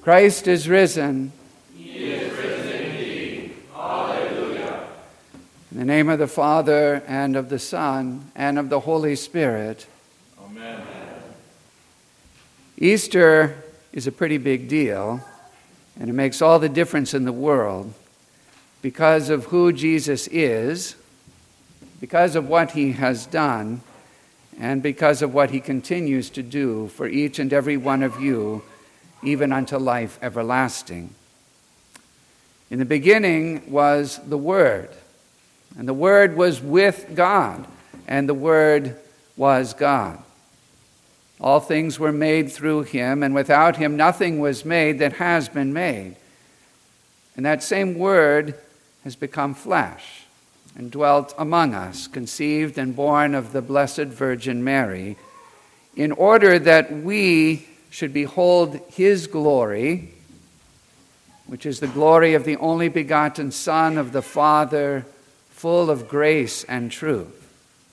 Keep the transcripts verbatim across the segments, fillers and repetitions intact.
Christ is risen. He is risen indeed. Hallelujah. In the name of the Father, and of the Son, and of the Holy Spirit. Amen. Easter is a pretty big deal, and it makes all the difference in the world because of who Jesus is, because of what he has done, and because of what he continues to do for each and every one of you, even unto life everlasting. In the beginning was the Word, and the Word was with God, and the Word was God. All things were made through him, and without him nothing was made that has been made. And that same Word has become flesh and dwelt among us, conceived and born of the Blessed Virgin Mary, in order that we should behold his glory, which is the glory of the only begotten Son of the Father, full of grace and truth.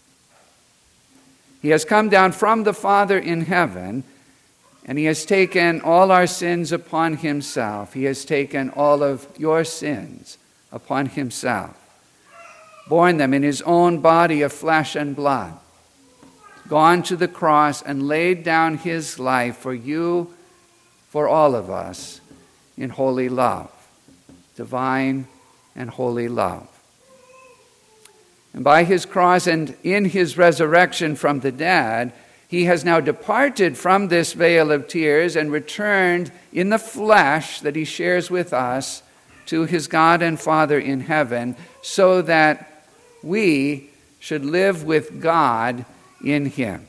He has come down from the Father in heaven, and he has taken all our sins upon himself. He has taken all of your sins upon himself, borne them in his own body of flesh and blood, gone to the cross and laid down his life for you, for all of us, in holy love, divine and holy love. And by his cross and in his resurrection from the dead, he has now departed from this vale of tears and returned in the flesh that he shares with us to his God and Father in heaven, so that we should live with God in him.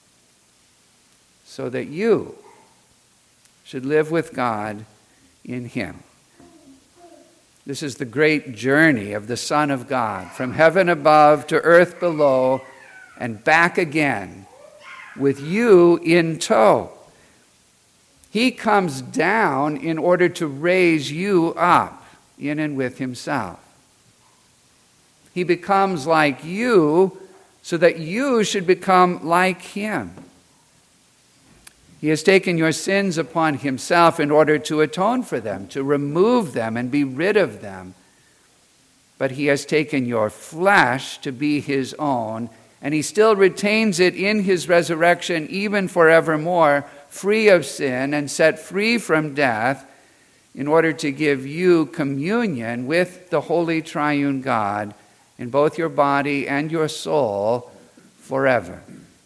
So that you should live with God in him. This is the great journey of the Son of God, from heaven above to earth below and back again, with you in tow. He comes down in order to raise you up in and with himself. He becomes like you so that you should become like him. He has taken your sins upon himself in order to atone for them, to remove them and be rid of them. But he has taken your flesh to be his own, and he still retains it in his resurrection even forevermore, free of sin and set free from death, in order to give you communion with the Holy Triune God in both your body and your soul forever.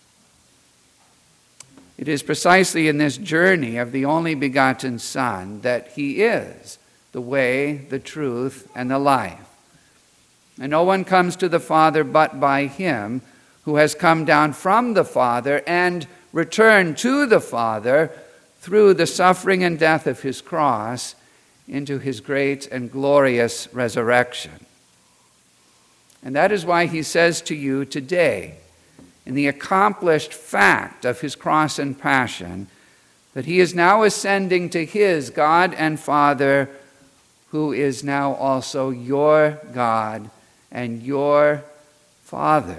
It is precisely in this journey of the only begotten Son that he is the way, the truth, and the life. And no one comes to the Father but by him, who has come down from the Father and returned to the Father through the suffering and death of his cross into his great and glorious resurrection. And that is why he says to you today, in the accomplished fact of his cross and passion, that he is now ascending to his God and Father, who is now also your God and your Father.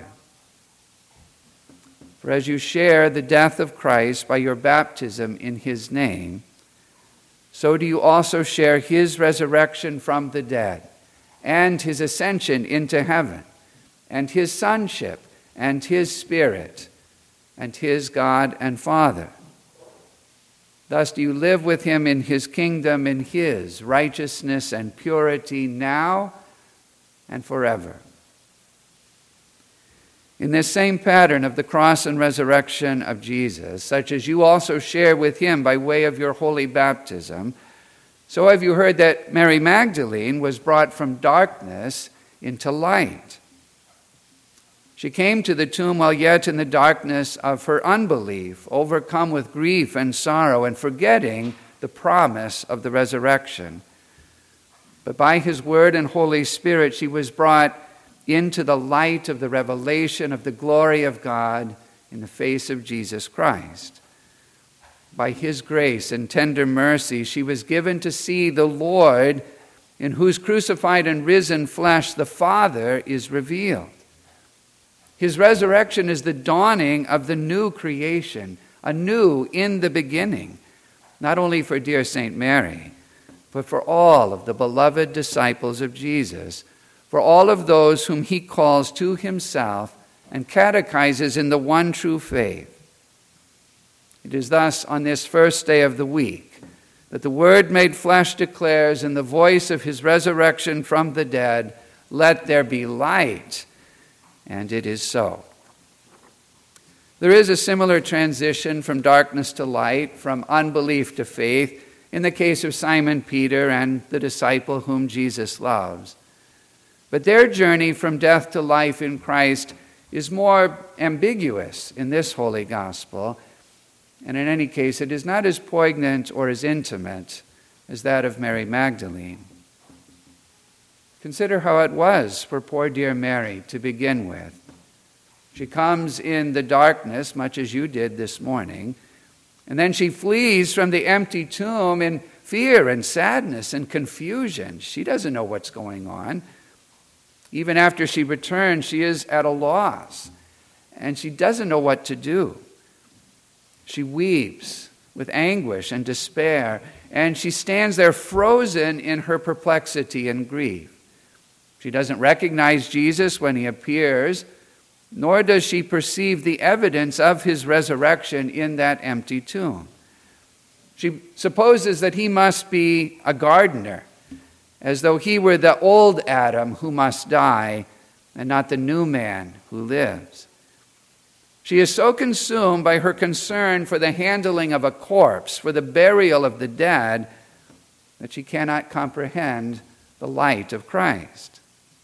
For as you share the death of Christ by your baptism in his name, so do you also share his resurrection from the dead, and his ascension into heaven, and his sonship, and his Spirit, and his God and Father. Thus do you live with him in his kingdom, in his righteousness and purity now and forever. In this same pattern of the cross and resurrection of Jesus, such as you also share with him by way of your holy baptism, so have you heard that Mary Magdalene was brought from darkness into light. She came to the tomb while yet in the darkness of her unbelief, overcome with grief and sorrow and forgetting the promise of the resurrection. But by his word and Holy Spirit, she was brought into the light of the revelation of the glory of God in the face of Jesus Christ. By his grace and tender mercy, she was given to see the Lord, in whose crucified and risen flesh the Father is revealed. His resurrection is the dawning of the new creation, anew in the beginning, not only for dear Saint Mary, but for all of the beloved disciples of Jesus, for all of those whom he calls to himself and catechizes in the one true faith. It is thus on this first day of the week that the Word made flesh declares in the voice of his resurrection from the dead, "Let there be light," and it is so. There is a similar transition from darkness to light, from unbelief to faith, in the case of Simon Peter and the disciple whom Jesus loves. But their journey from death to life in Christ is more ambiguous in this holy gospel, and in any case, it is not as poignant or as intimate as that of Mary Magdalene. Consider how it was for poor dear Mary to begin with. She comes in the darkness, much as you did this morning, and then she flees from the empty tomb in fear and sadness and confusion. She doesn't know what's going on. Even after she returns, she is at a loss, and she doesn't know what to do. She weeps with anguish and despair, and she stands there frozen in her perplexity and grief. She doesn't recognize Jesus when he appears, nor does she perceive the evidence of his resurrection in that empty tomb. She supposes that he must be a gardener, as though he were the old Adam who must die and not the new man who lives. She is so consumed by her concern for the handling of a corpse, for the burial of the dead, that she cannot comprehend the light of Christ.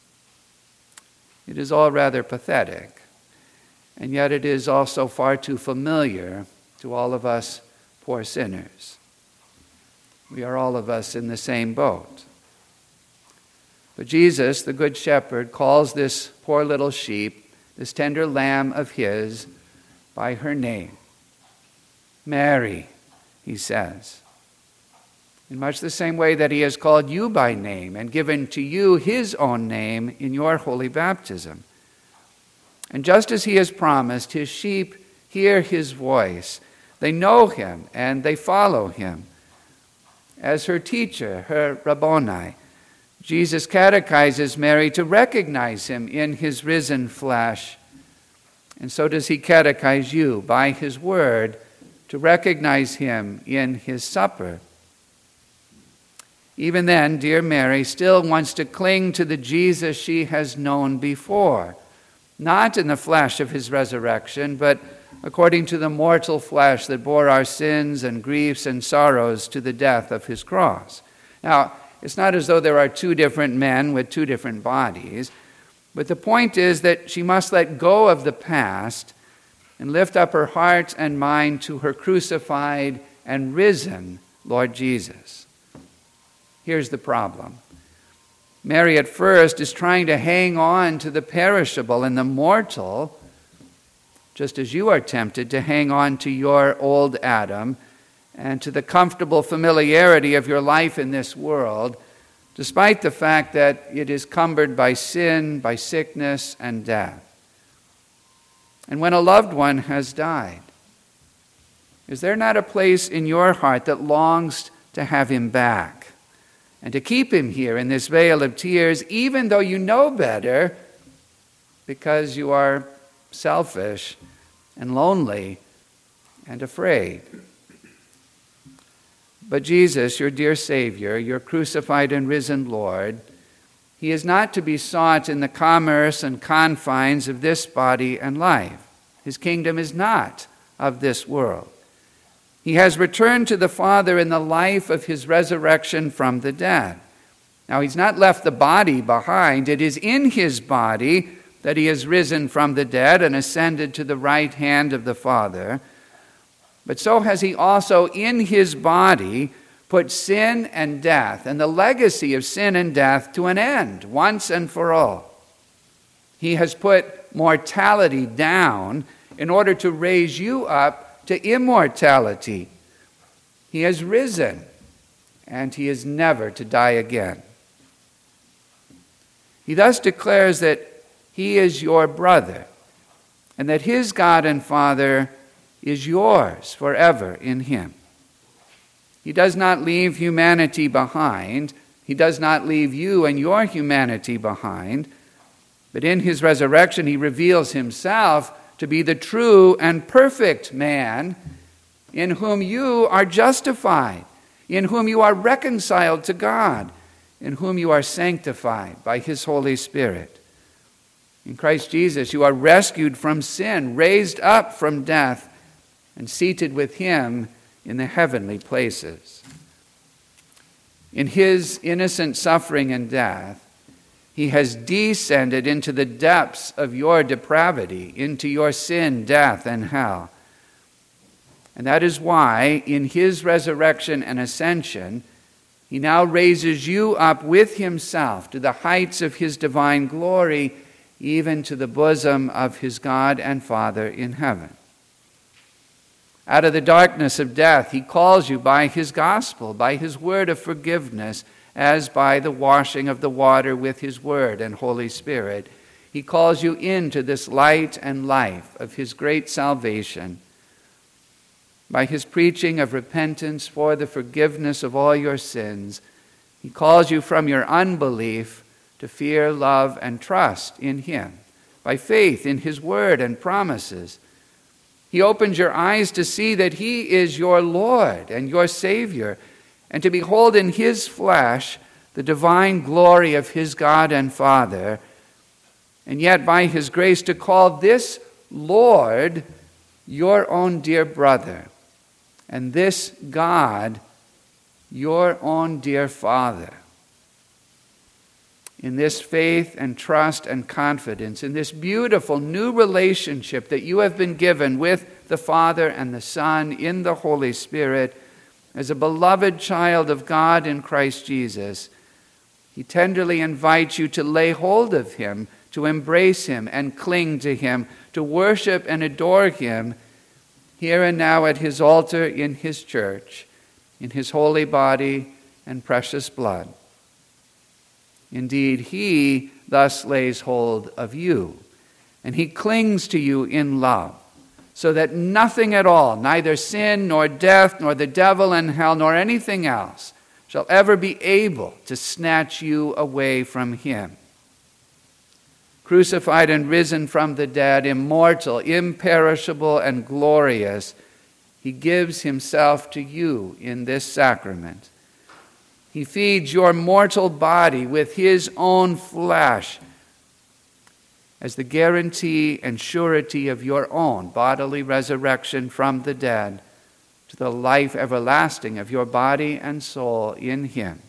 It is all rather pathetic, and yet it is also far too familiar to all of us poor sinners. We are all of us in the same boat. But Jesus, the Good Shepherd, calls this poor little sheep, this tender lamb of his, by her name. Mary, he says. In much the same way that he has called you by name and given to you his own name in your holy baptism. And just as he has promised, his sheep hear his voice. They know him and they follow him. As her teacher, her Rabboni, Jesus catechizes Mary to recognize him in his risen flesh. And so does he catechize you by his word to recognize him in his supper. Even then, dear Mary still wants to cling to the Jesus she has known before, not in the flesh of his resurrection, but according to the mortal flesh that bore our sins and griefs and sorrows to the death of his cross. Now, it's not as though there are two different men with two different bodies, but the point is that she must let go of the past and lift up her heart and mind to her crucified and risen Lord Jesus. Here's the problem. Mary at first is trying to hang on to the perishable and the mortal, just as you are tempted to hang on to your old Adam and to the comfortable familiarity of your life in this world, despite the fact that it is cumbered by sin, by sickness, and death. And when a loved one has died, is there not a place in your heart that longs to have him back and to keep him here in this vale of tears, even though you know better, because you are selfish and lonely and afraid? But Jesus, your dear Savior, your crucified and risen Lord, he is not to be sought in the commerce and confines of this body and life. His kingdom is not of this world. He has returned to the Father in the life of his resurrection from the dead. Now, he's not left the body behind. It is in his body that he has risen from the dead and ascended to the right hand of the Father. But so has he also in his body put sin and death and the legacy of sin and death to an end once and for all. He has put mortality down in order to raise you up to immortality. He has risen, and he is never to die again. He thus declares that he is your brother, and that his God and Father is yours forever in him. He does not leave humanity behind. He does not leave you and your humanity behind. But in his resurrection, he reveals himself to be the true and perfect man in whom you are justified, in whom you are reconciled to God, in whom you are sanctified by his Holy Spirit. In Christ Jesus, you are rescued from sin, raised up from death, and seated with him in the heavenly places. In his innocent suffering and death, he has descended into the depths of your depravity, into your sin, death, and hell. And that is why, in his resurrection and ascension, he now raises you up with himself to the heights of his divine glory, even to the bosom of his God and Father in heaven. Out of the darkness of death, he calls you by his gospel, by his word of forgiveness, as by the washing of the water with his word and Holy Spirit. He calls you into this light and life of his great salvation. By his preaching of repentance for the forgiveness of all your sins, he calls you from your unbelief to fear, love, and trust in him. By faith in his word and promises, he opens your eyes to see that he is your Lord and your Savior, and to behold in his flesh the divine glory of his God and Father, and yet by his grace to call this Lord your own dear brother, and this God your own dear Father. In this faith and trust and confidence, in this beautiful new relationship that you have been given with the Father and the Son in the Holy Spirit, as a beloved child of God in Christ Jesus, he tenderly invites you to lay hold of him, to embrace him and cling to him, to worship and adore him here and now at his altar in his church, in his holy body and precious blood. Indeed, he thus lays hold of you, and he clings to you in love, so that nothing at all, neither sin nor death nor the devil and hell nor anything else, shall ever be able to snatch you away from him. Crucified and risen from the dead, immortal, imperishable, and glorious, he gives himself to you in this sacrament. He feeds your mortal body with his own flesh as the guarantee and surety of your own bodily resurrection from the dead to the life everlasting of your body and soul in him.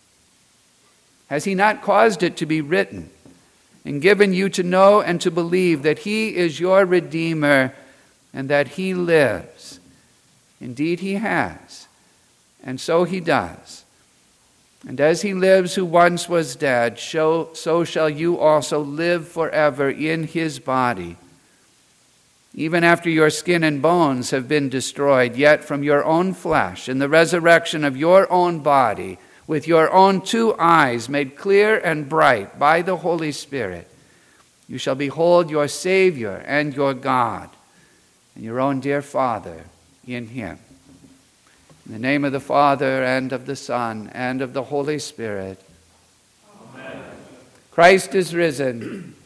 Has he not caused it to be written and given you to know and to believe that he is your Redeemer and that he lives? Indeed he has, and so he does. And as he lives who once was dead, so, so shall you also live forever in his body. Even after your skin and bones have been destroyed, yet from your own flesh, in the resurrection of your own body, with your own two eyes made clear and bright by the Holy Spirit, you shall behold your Savior and your God, and your own dear Father in him. In the name of the Father, and of the Son, and of the Holy Spirit. Amen. Christ is risen.